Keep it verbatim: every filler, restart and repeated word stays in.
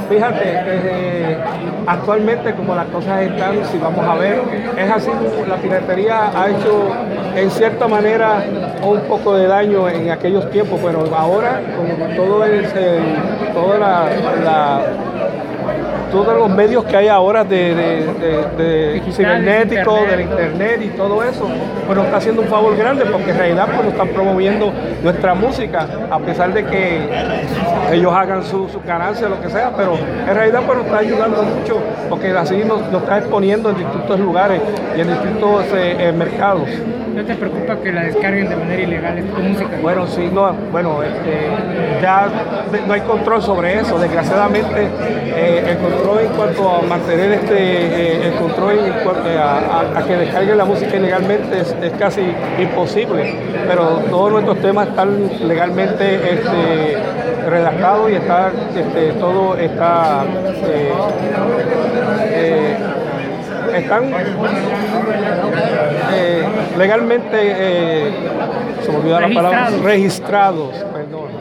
fíjate, eh, actualmente como las cosas están, si vamos a ver, es así, la piratería ha hecho en cierta manera un poco de daño en aquellos tiempos, pero ahora con todo el, el toda la, la todos los medios que hay ahora de, de, de, de cibernético, internet, del internet y todo eso, pues nos está haciendo un favor grande porque en realidad pues nos están promoviendo nuestra música, a pesar de que ellos hagan su, su ganancia, lo que sea, pero en realidad pues nos está ayudando mucho porque así nos, nos está exponiendo en distintos lugares y en distintos eh, eh, mercados. ¿No te preocupa que la descarguen de manera ilegal tu música? Bueno, sí, no, bueno, este, ya no hay control sobre eso, desgraciadamente eh, el control en cuanto a mantener este, eh, el control en cuanto a, a, a que descarguen la música ilegalmente es, es casi imposible, pero todos nuestros temas están legalmente este, redactados y está, este, todo está eh, eh, están eh, legalmente eh, se me olvidó la palabra, registrados